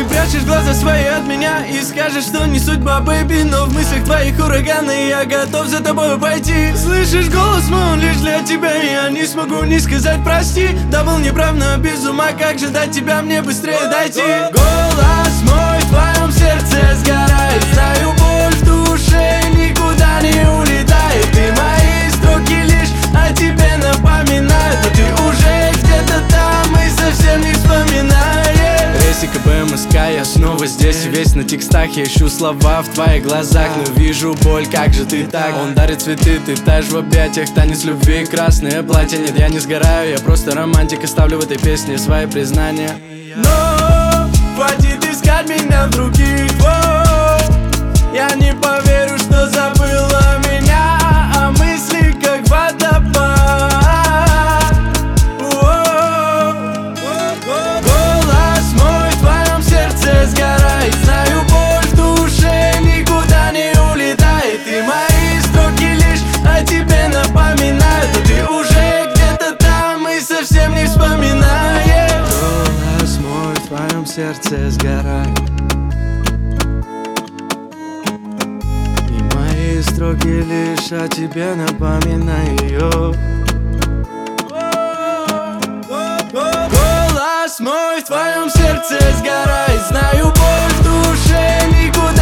Ты прячешь глаза свои от меня и скажешь, что не судьба, бэйби. Но в мыслях твоих ураганы, я готов за тобой пойти. Слышишь, голос мой, он лишь для тебя, я не смогу не сказать прости. Да был неправ, но без ума, как же дать тебя мне быстрее дойти. Голос мой в твоем сердце сгорает, знаю, боль в душе никуда не улетает. Ты мои строки лишь о тебе напоминают, но ты уже где-то там и совсем не вспоминаешь. Рейсика БМСК, я снова здесь, весь на текстах. Я ищу слова в твоих глазах, но вижу боль, как же ты так. Он дарит цветы, ты таешь в объятиях, танец любви, красное платье. Нет, я не сгораю, я просто романтик, и ставлю в этой песне свои признания. Но хватит искать меня в других, я не поверю, что забыла меня, а мысли как водопад. Голос мой в твоем сердце сгорает, знаю, боль в душе никуда не улетает. И мои строки лишь о тебе напоминают, но ты уже где-то там и совсем не вспоминаешь. Голос мой в твоем сердце сгорает, строки лишь о тебе напоминаю. Голос мой в твоем сердце сгорает, знаю, боль в душе никуда